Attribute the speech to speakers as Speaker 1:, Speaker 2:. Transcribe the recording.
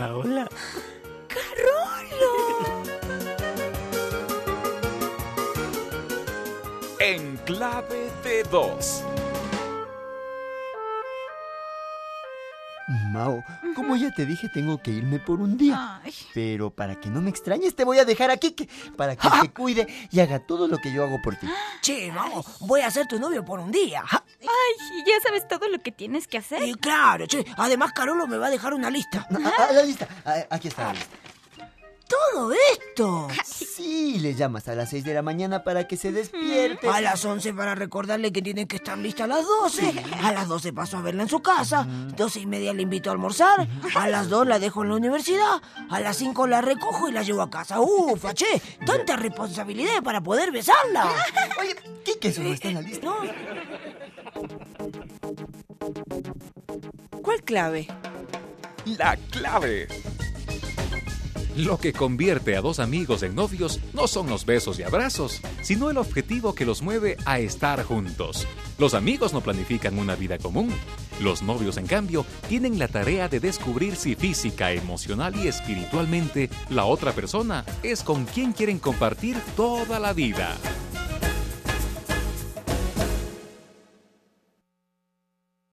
Speaker 1: Paola.
Speaker 2: ¡Carolo!
Speaker 3: En clave de dos.
Speaker 4: Mao, como ya te dije, tengo que irme por un día.
Speaker 2: Ay.
Speaker 4: Pero para que no me extrañes, te voy a dejar aquí, para que te cuide y haga todo lo que yo hago por ti.
Speaker 5: Che, vamos, voy a ser tu novio por un día.
Speaker 2: Ay, ya sabes todo lo que tienes que hacer.
Speaker 5: Y claro, che, además Carolo me va a dejar una lista.
Speaker 4: La lista. Aquí está la lista.
Speaker 5: ¡Todo esto!
Speaker 4: Sí, le llamas a las 6 de la mañana para que se despierte.
Speaker 5: A las 11 para recordarle que tiene que estar lista a las 12. A las 12 paso a verla en su casa. 12:30 le invito a almorzar. A las 2 la dejo en la universidad. A las 5 la recojo y la llevo a casa. ¡Ufa, che! ¡Tanta responsabilidad para poder besarla!
Speaker 4: Oye, ¿qué eso no está en la lista?
Speaker 5: ¿No?
Speaker 1: ¿Cuál clave?
Speaker 3: La clave. Lo que convierte a dos amigos en novios no son los besos y abrazos, sino el objetivo que los mueve a estar juntos. Los amigos no planifican una vida común. Los novios, en cambio, tienen la tarea de descubrir si física, emocional y espiritualmente la otra persona es con quien quieren compartir toda la vida.